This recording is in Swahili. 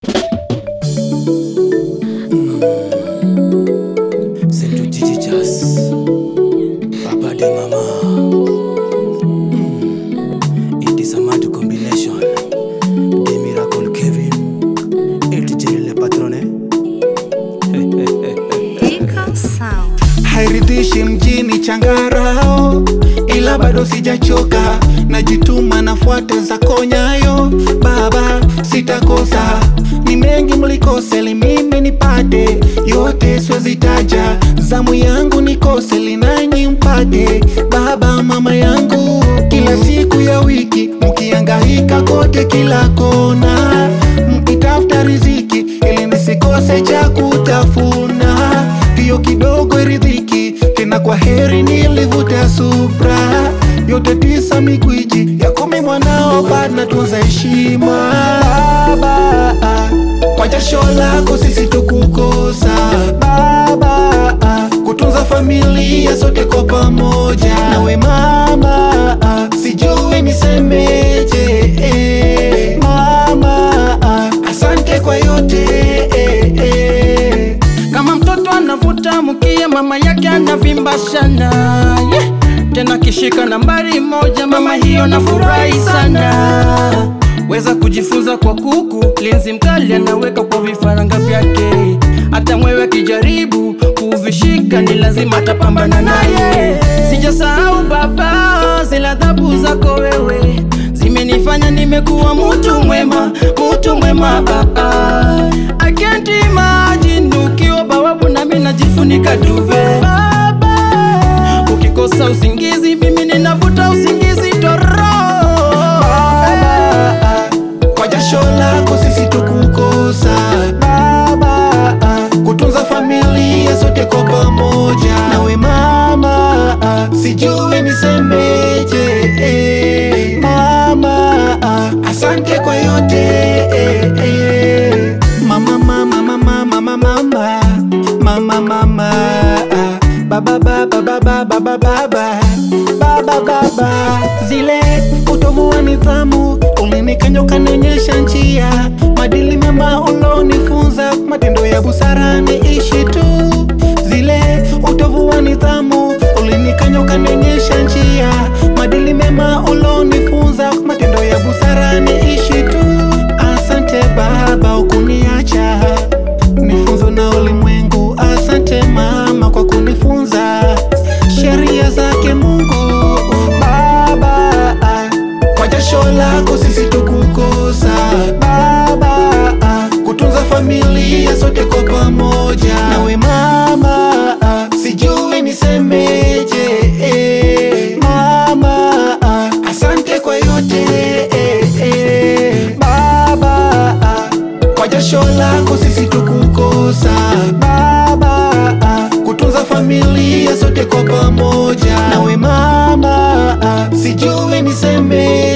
Sento DJ Jazz, Papa de Mama. It is a mad combination. The Miracle Kevin, ATJ le patrone. Eco Sound. Hairidhishi mjini changarao, ila bado sijachoka. Najituma nafuata zako nyayo, baba sitakosa. Ni mengi mlikose ili mimi nipate, yote siwezi taja. Zamu yangu nikose ili nanyi mpate, baba mama yangu. Kila siku ya wiki mkihangaika kote kila kona, mkitafuta riziki ili nisikose cha kutafuna. Hiyo kidogo iridhiki, tena kwa heri nilivuta supra. Yote 9 mikwiji ya 10 mwanao bado natunza heshima. Baba, kwa jasho lako sisi tukukosa. Baba, kutunza familia sote kwa pamoja. Nawe mama, sijui nisemeje. Mama, asante kwa yote. Kama mtoto anavuta mkia, mama yake anavimba shana, yeah. Tena kishika nambari 1, mama hiyo nafurahi sana. Weza kujifunza kwa kuku, linzi mkali anaweka kwa vifaranga vyake. Hata mwewe kijaribu kuvishika, ni lazima atapambana naye. Sijasahau baba, zile adhabu zako wewe zimenifanya nimekuwa mtu mwema, mtu mwema baba. I can't imagine ukiwa bawabu na mimi najifunika duve. Baba, ukikosa usingizi mimi ninavuta usingizi toro. Baba, kwa jasho lako sisi tukukosa. Baba, kutunza familia sote kwa pamoja. Nawe mama, sijui nisemeje. Mama, asante kwa yote. Mama, mama, mama, mama, mama, mama, mama, baba, baba, baba, baba, baba, baba, baba. Zile utovu wa nidhamu ulinikanya ukanionyesha njia, madili mema ulonifunza, matendo ya busara niishi tu. Zile utovu wa nidhamu ulinikanya ukanionyesha njia, madili mema ulonifunza, matendo ya busara niishi tu. Asante baba ukuniacha nifunzo na ulimwengu. Asante mama kwa kunifunza sheria zake Mungu. Baba, kwa jasho lako sisi tukukosa. Baba, kutunza familia sote kwa pamoja. Nawe mama, sijui nisemeje. Mama, asante kwa yote. Baba, kwa jasho lako sisi tukukosa. Baba, kutunza familia sote kwa pamoja. Nawe mama, sijui nisemeje.